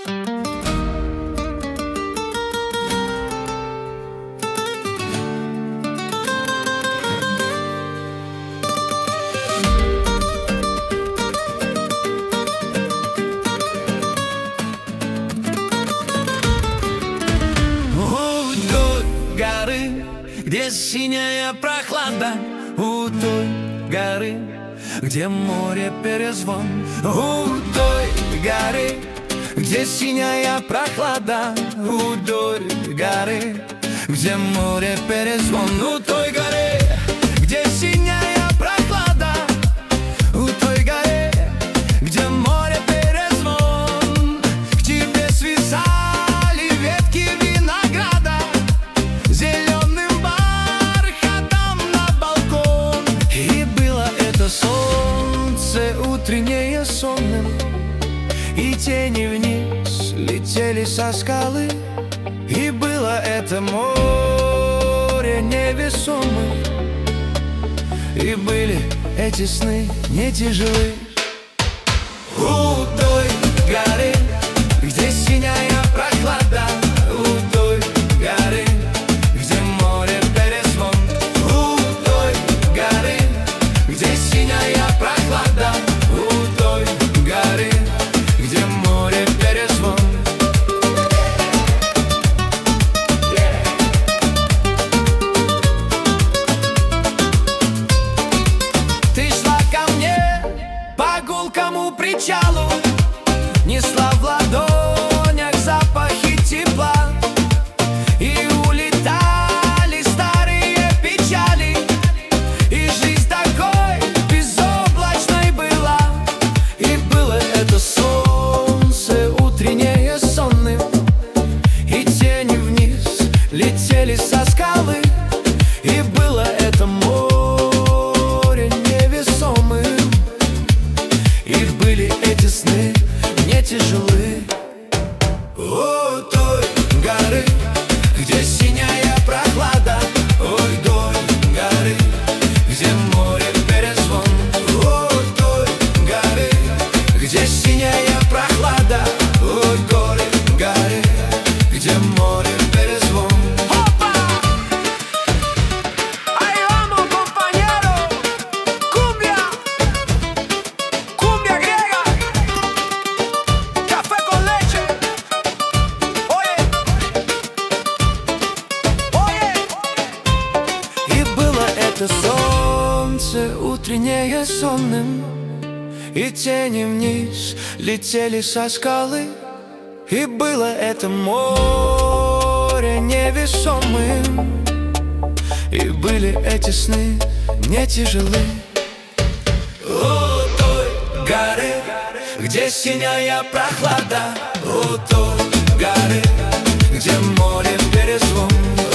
Где синяя прохлада, у той горы, где море перезвон. У той горы, где синяя прохлада, у той горы, где море перезвон. У той горы, где синяя прохлада, у той горы, где море перезвон. К тебе свисали ветки винограда, солнце утреннее сонным, и тени вниз летели со скалы. И было это море невесомым, и были эти сны не тяжелы. У той горы, где синяя прохлада, у той горы, где море перезвон. У той горы, где синяя прохлада, у той горы, где море перезвон. Ты шла ко мне по гулкому причалу, несла в ладонях запахи тепла, и улетали старые печали, и жизнь такой безоблачной была. И было это солнце утреннее сонным, и тени вниз летели со скалы. И было это море невесомым, и были эти сны не тяжелы. У той горы, где синяя прохлада, ой, той горы, где море перезвон. У той горы, где синяя прохлада, ой, горы, горы, где море перезвон. Опа! Ahí vamos, compañero. Cumbia, cumbia griega, café con leche. Oye, oye. И было это солнце утреннее сонным, и тени вниз летели со скалы. И было это море невесомым, и были эти сны не тяжелы. У той горы, где синяя прохлада, у той горы, где море перезвон.